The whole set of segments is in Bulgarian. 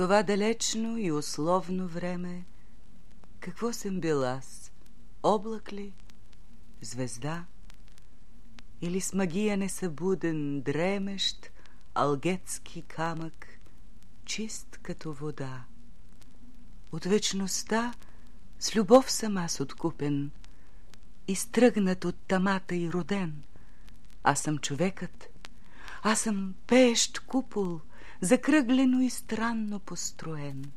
това далечно и условно време, какво съм бил аз? Облак ли? Звезда? Или с магия несъбуден, дремещ, алгетски камък, чист като вода? От вечността с любов съм аз откупен, изтръгнат от тамата и роден. Аз съм човекът, аз съм пеещ купол, закръглено и странно построен.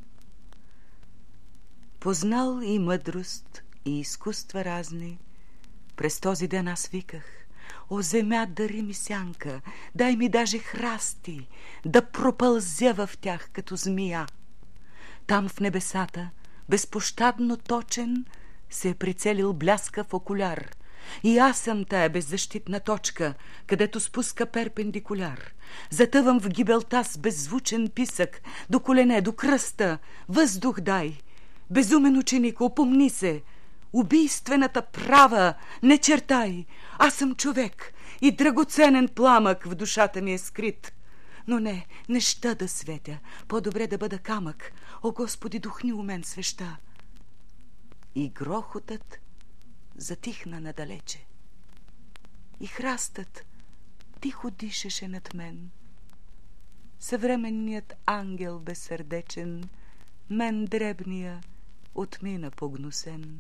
Познал и мъдрост, и изкуства разни, през този ден аз виках: о, земя, дари ми сянка, дай ми даже храсти, да пропълзя в тях като змия. Там в небесата, безпощадно точен, се е прицелил бляскав окуляр. И аз съм тая беззащитна точка, където спуска перпендикуляр. Затъвам в гибелта с беззвучен писък, до колене, до кръста. Въздух дай! Безумен ученик, опомни се! Убийствената права не чертай! Аз съм човек и драгоценен пламък в душата ми е скрит. Но не ща да светя, по-добре да бъда камък. О, Господи, духни у мен свеща! И грохотът затихна надалече. И храстът тихо дишеше над мен. Съвременният ангел безсърдечен, мен дребния, отмина погнусен.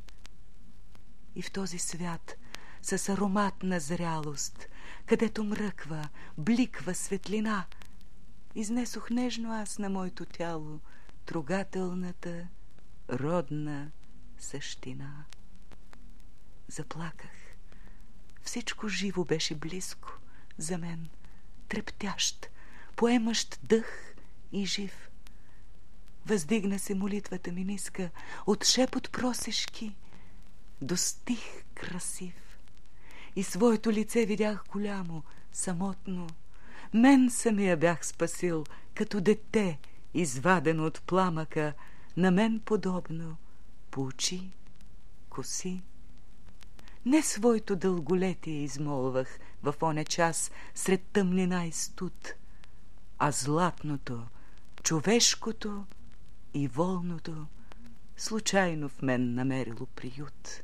И в този свят с ароматна зрялост, където мръква, бликва светлина, изнесох нежно аз на моето тяло трогателната, родна същина. Заплаках. Всичко живо беше близко за мен, трептящ, поемащ дъх и жив. Въздигна се молитвата ми ниска, от шепот просешки до стих красив. И своето лице видях голямо, самотно. Мен самия бях спасил, като дете, извадено от пламъка, на мен подобно, по очи, коси. Не своето дълголетие измолвах в оня час сред тъмнина и студ, а златното, човешкото и волното случайно в мен намерило приют.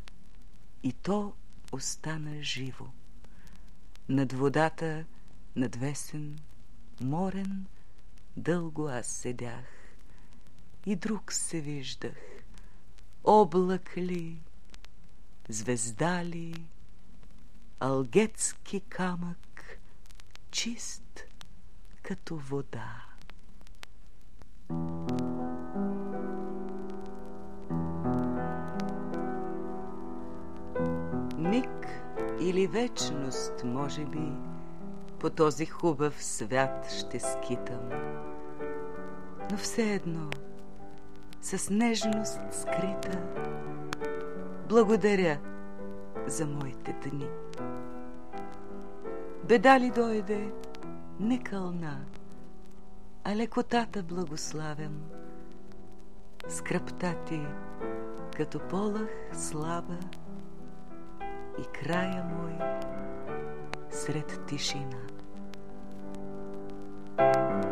И то остана живо. Над водата, надвесен, морен, дълго аз седях и друг се виждах. Облак ли, звезда ли, алгетски камък, чист като вода. Миг или вечност, може би, по този хубав свят ще скитам. Но все едно, с нежност скрита, благодаря за моите дни. Беда ли дойде, не кълна, а лекотата благославям. Скръпта ти, като полъх слаба, и края мой сред тишина.